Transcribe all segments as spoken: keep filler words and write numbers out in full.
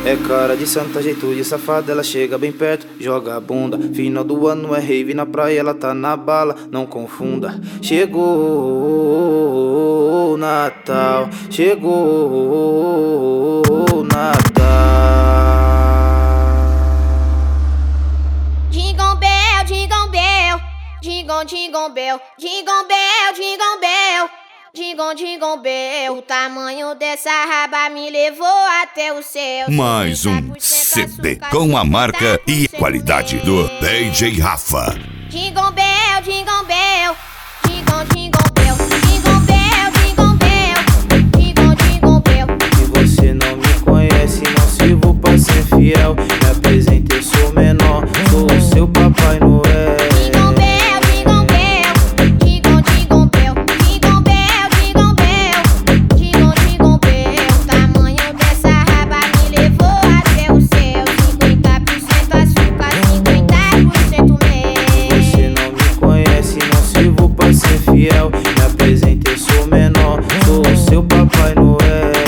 É cara de santa, jeito de safada, ela chega bem perto, joga a bunda. Final do ano é rave na praia, ela tá na bala, não confunda. Chegou o Natal, chegou o Natal. Jingle bell, jingle bell, jingle, jingle bell, jingle bell, jingle bell. Jingle, jingle bell, o tamanho dessa raba me levou até o céu. Mais um C D com a marca e qualidade do D J Rafa. Jingle bell, jingle bell, jingle, jingle bell, jingle bell, jingle bell, jingle, jingle bell. Se você não me conhece, não sirvo pra ser fiel. Me apresento, eu sou menor, sou o seu Papai Noel. Fiel, me apresento, eu sou menor, sou o seu Papai Noel.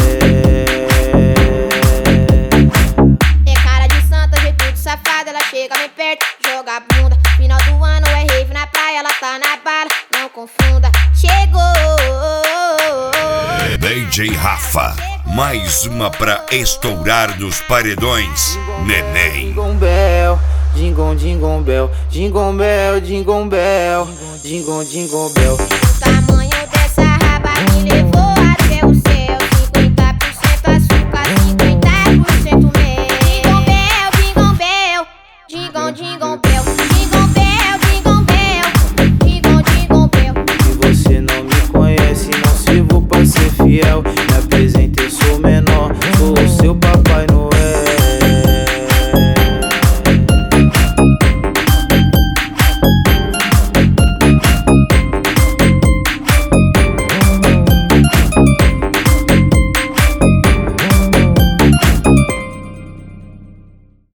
É cara de santa, jeito de safada, ela chega bem perto, joga a bunda. Final do ano é rave na praia, ela tá na bala, não confunda. Chegou D J Rafa, mais uma pra estourar nos paredões, neném. Jingle bell, jingle, jingle bell, jingle bell, jingle bell, jingle, jingle bell.